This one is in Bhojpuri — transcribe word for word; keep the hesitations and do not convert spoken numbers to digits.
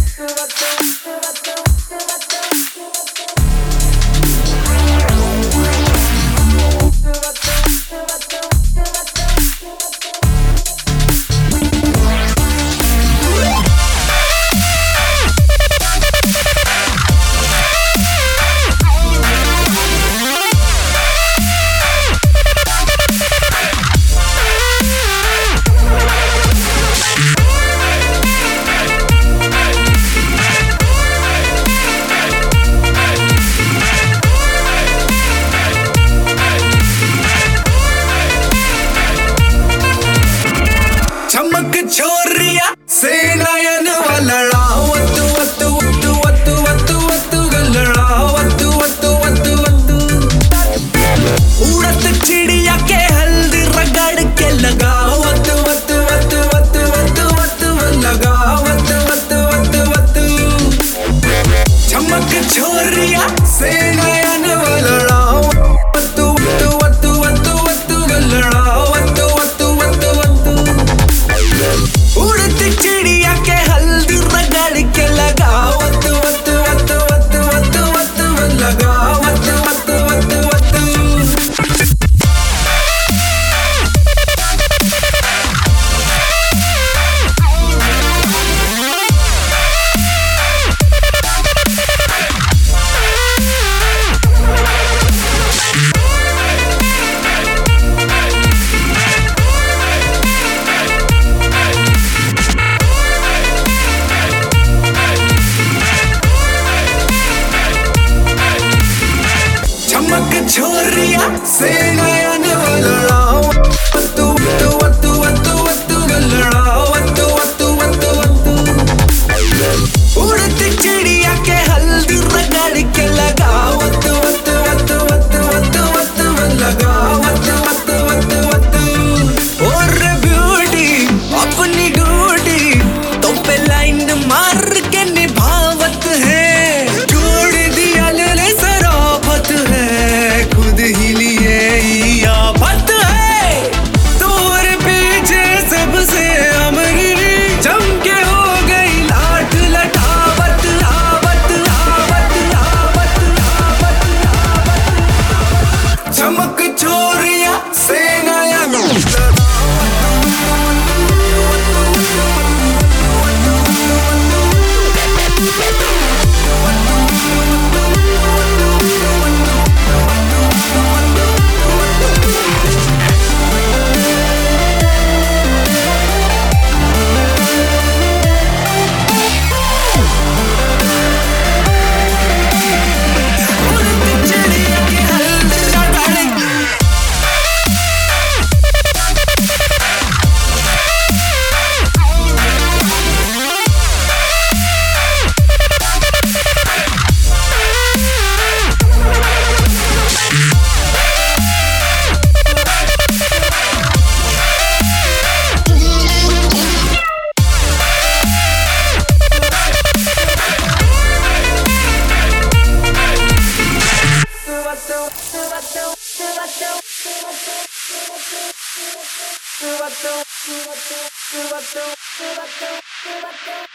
छोरिया से नयन वाला वतु वतु वतु वतु वतु वतु गलड़ा वतु वतु वतु वतु उड़त चिड़िया के हल्दी रगड़ के लगा वतु वतु वतु वतु वतु वतु लगा वतु वतु वतु वतु चमक छोरिया से नयन वाला वतु वतु वतु वतु वतु गलड़ा वतु वतु वतु वतु उड़ती चिड़िया के हल्दी रगड़ के लगा वतु वतु वतु वतु वतु वतु लगा वतु वतु वतु वतु चमक छोरिया से नयन वाला वतु वतु वतु वतु वतु गलड़ा वतु वतु वतु वतु उड़ती चिड़िया के हल्दी रगड़ के लगा वतु वतु वतु वतु वतु वतु लगा वतु वतु वतु वतु और ब्यूटी अपनी ड्यूटी तो पे लाइन मार के निभावत है जोड़ दिया ले सराफत है खुद ही लिए आफत है तोर पीछे सबसे अमरी चमके हो गई लाठ लटावत आवत आवत आवत आवत आवत चमक छोरिया से नयन Do what do, do what do, do what do, do what do, do what do.